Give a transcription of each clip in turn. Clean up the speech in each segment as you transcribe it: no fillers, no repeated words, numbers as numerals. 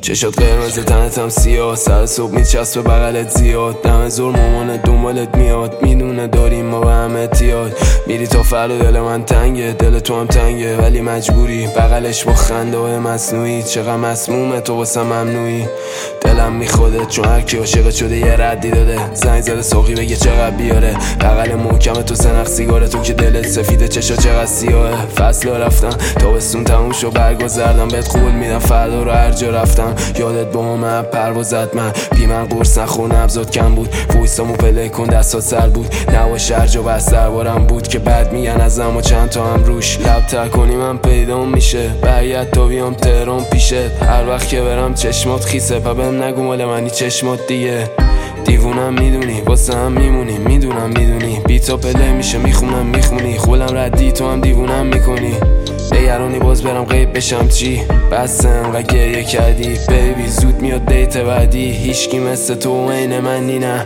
چشات قرمز تنت هم سیاه، سر صبح میچسبه بغلت زیاد، دم زور مامانت دنبالت میاد، میدونه داریم ما به هم احتیاج. میری تا فردا دل من تنگه، دل تو هم تنگه ولی مجبوری بغلش با خنده های مصنوعی. چقدر مسمومه تو واسه ممنوعی، دلم میخوده چون هر کی عاشقت شده یه ردی داده. زنگ زده ساقی بگه چقدر بیاره، بغل محکم تو سنخ سیگاره، تو که دلت سفیده چشا چقدر سیاهه. فصل رفتن تابستون تموم شو برگا زردم، بهت قول میدم فردا رو هر جا رفتم یادت با من پروازت. من بی من قرص نخور نبضات کم بود، وایسامو پله کن دستات سر بود، نواش هر جا بس دربارم بود که بعد میگن ازم و چند تا هم روش. لب تر کنی من پیدا میشه، برگرد تا بیام تهران پیشت، هر وقت که برم چشمات خیسه، پا بهم نگو مال منی چشمات دیگه. دیوونم میدونی واسه هم میمونی، میدونم میدونی بیتا پله میشه میخونم میخونی، خولم ردی تو هم دیوونم میکنی. نگرانی باز برم غیب بشم چی، بس انقدر گریه کردی بیبی، زود میاد دیت بعدی، هیچکی مثل تو عین منی نه.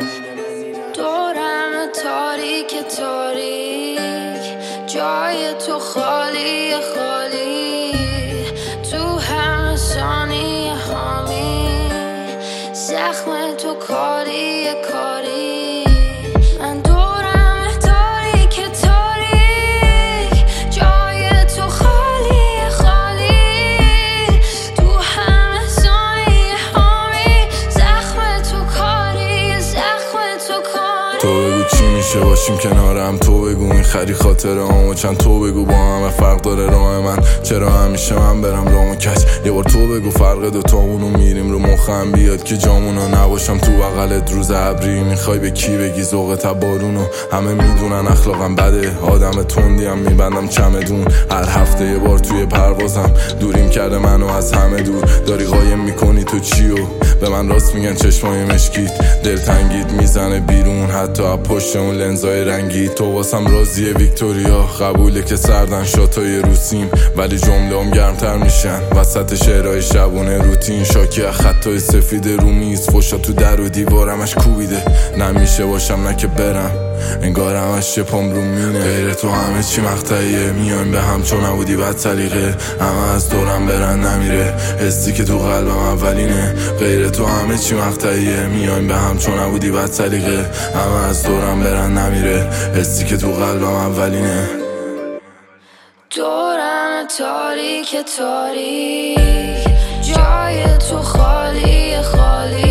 دورم تاریک تاریک، جای تو خالی خالی، تو همه ثانیه هامی، زخم تو کاری کاری. من دورم تاریک تاریک، جای تو خالی خالی، تو همه ثانیه هامی، زخم تو کاری زخم تو کاری. تو بگو چی میشه باشیم کنارم، تو بگو میخری خاطره همو چند، تو بگو با همه فرق داره راه من، چرا همیشه من برم رامو کج. یه بار تو بگو فرق دوتامونو میریم رو مخم بیاد که جامونو نباشم تو بغلت روز ابری. میخوای به کی بگی ذوقت بارونو، همه میدونن اخلاقم بده، آدم تندیم میبندم چمدون، هر هفته یه بار توی پروازم دوریم کرده منو از همه دور. داری قایم میکنی تو چیو، به من راست میگن چشمای مشکیت، دلتنگیت میزنه بیرون حتی از پشت اون لنزای رنگی. تو واسم راضیه ویکتوریا، قبوله که سردن شاتای روسیم ولی جمله هم گرمتر میشن وسط شعرهای شبونه روتین. شاکی از خطای سفید رو میز، فشا تو در و دیوارمش کوبیده، نمیشه باشم نه که برم انگار همش شپام رو مینه. غیر تو همه چی مقطعیه، میایم به هم چون نبودی بد سلیقه، همه از دورم برن نمیره، حسی که تو قلبم اولینه. غیر تو همه چی مقطعیه، میایم به هم چون نبودی بد سلیقه، همه از دورم برن نمیره، حسی که تو قلبم اولینه. دورم تاریک تاریک، جای تو خالی خالی،